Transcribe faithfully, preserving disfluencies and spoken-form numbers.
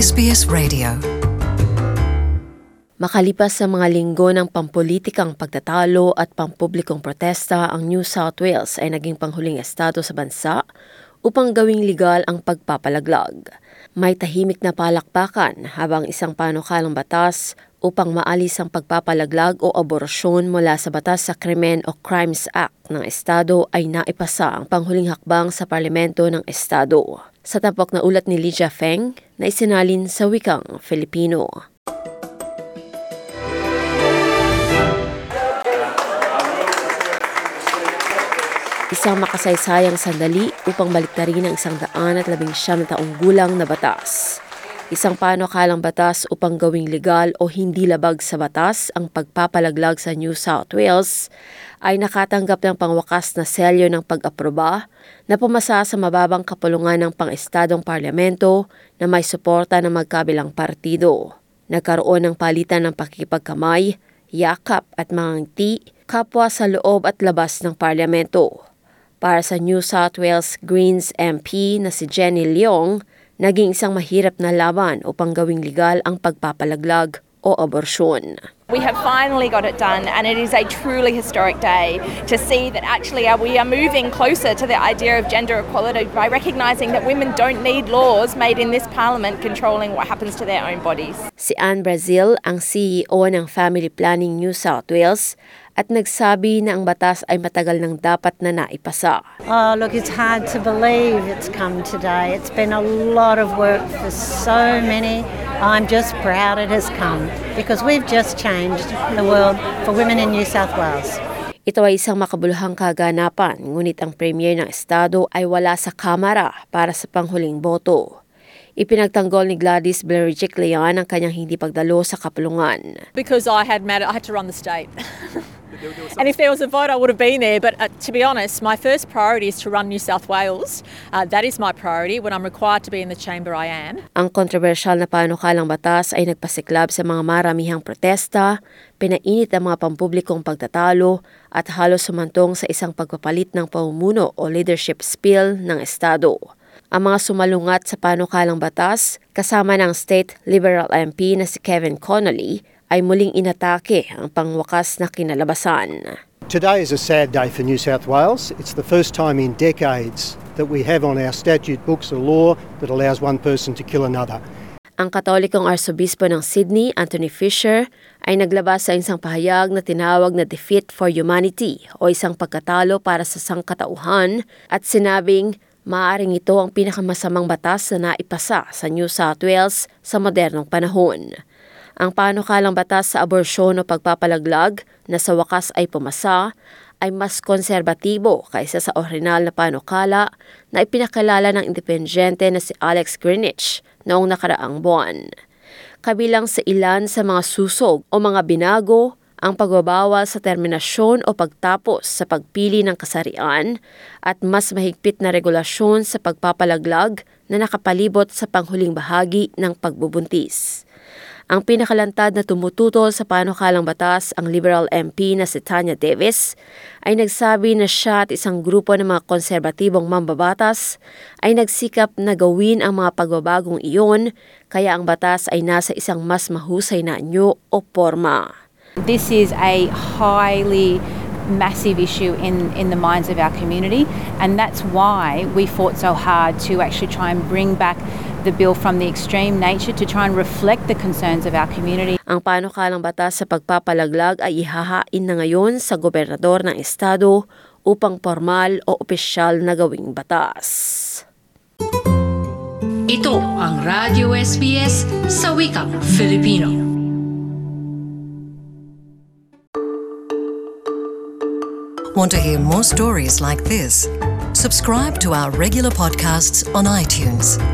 S B S Radio. Makalipas sa mga linggo ng pampolitikang pagtatalo at pampublikong protesta, ang New South Wales ay naging panghuling estado sa bansa upang gawing legal ang pagpapalaglag. May tahimik na palakpakan habang isang panukalang batas upang maalis ang pagpapalaglag o aborasyon mula sa Batas sa Krimen o Crimes Act ng Estado ay naipasa ang panghuling hakbang sa Parlamento ng Estado. Sa tapok na ulat ni Lydia Feng na isinalin sa wikang Filipino. Isang makasaysayang sandali upang baliktarin ang isang daan at labing siyam na taong gulang na batas. Isang panukalang batas upang gawing legal o hindi labag sa batas ang pagpapalaglag sa New South Wales ay nakatanggap ng pangwakas na selyo ng pag-aproba na pumasa sa mababang kapulungan ng pang-estadong parlamento na may suporta ng magkabilang partido. Nagkaroon ng palitan ng pakikipagkamay, yakap at mga ngiti kapwa sa loob at labas ng parlamento. Para sa New South Wales Greens M P na si Jenny Leong, naging isang mahirap na laban upang gawing legal ang pagpapalaglag o aborsyon. We have finally got it done, and it is a truly historic day to see that actually we are moving closer to the idea of gender equality by recognising that women don't need laws made in this parliament controlling what happens to their own bodies. Si Anne Brazil, ang C E O ng Family Planning New South Wales, at nagsabi na ang batas ay matagal nang dapat na naipasa. Oh, look, it's hard to believe it's come today. It's been a lot of work for so many. I'm just proud it has come because we've just changed the world for women in New South Wales. Ito ay isang makabuluhang kaganapan, ngunit ang Premier ng Estado ay wala sa Kamara para sa panghuling boto. Ipinagtanggol ni Gladys Berejiklian ang kanyang hindi pagdalo sa kapulungan. Because I had matter, I had to run the state. And if there was a vote, I would have been there. But uh, to be honest, my first priority is to run New South Wales. Uh, that is my priority. When I'm required to be in the chamber, I am. Ang kontrobersyal na panukalang batas ay nagpasiklab sa mga maramihang protesta, pinainit ang mga pampublikong pagtatalo at halos sumantong sa isang pagpapalit ng pamumuno o leadership spill ng Estado. Ang mga sumalungat sa panukalang batas, kasama ng State Liberal M P na si Kevin Connolly, ay muling inatake ang pangwakas na kinalabasan. Today is a sad day for New South Wales. It's the first time in decades that we have on our statute books a law that allows one person to kill another. Ang Katolikong Arsobispo ng Sydney, Anthony Fisher, ay naglabas sa isang pahayag na tinawag na Defeat for Humanity o isang pagkatalo para sa sangkatauhan at sinabing maaaring ito ang pinakamasamang batas na naipasa sa New South Wales sa modernong panahon. Ang panukalang batas sa aborsyon o pagpapalaglag na sa wakas ay pumasa ay mas konserbatibo kaysa sa orihinal na panukala na ipinakilala ng independyente na si Alex Greenwich noong nakaraang buwan. Kabilang sa ilan sa mga susog o mga binago ang pagbabawal sa terminasyon o pagtapos sa pagpili ng kasarian at mas mahigpit na regulasyon sa pagpapalaglag na nakapalibot sa panghuling bahagi ng pagbubuntis. Ang pinakalantad na tumututol sa panukalang batas, ang Liberal M P na si Tanya Davis, ay nagsabi na siya at isang grupo ng mga konserbatibong mambabatas ay nagsikap na gawin ang mga pagbabagong iyon, kaya ang batas ay nasa isang mas mahusay na anyo o porma. This is a highly massive issue in, in the minds of our community, and that's why we fought so hard to actually try and bring back the bill from the extreme nature to try and reflect the concerns of our community. Ang panukalang batas sa pagpapalaglag ay ihahain na ngayon sa gobernador ng estado upang formal o opisyal na gawing batas. Ito ang Radio S B S sa wikang Filipino. Want to hear more stories like this? Subscribe to our regular podcasts on iTunes.